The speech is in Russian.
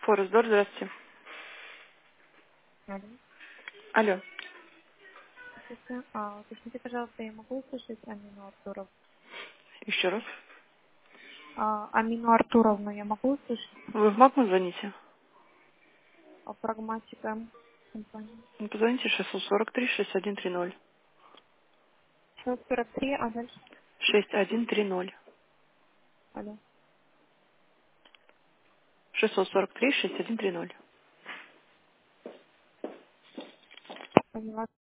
Форестдор, здравствуйте. Алло. Алло, Здравствуйте. Уточните, пожалуйста, я могу услышать Амину Артуровну? еще раз. Амину Артуровну я могу услышать? Вы в МАКМу звоните? Прагматика компании. Ну, позвоните 643-6130. 643, а дальше? 6130. Алло. 643-6130. Поняла.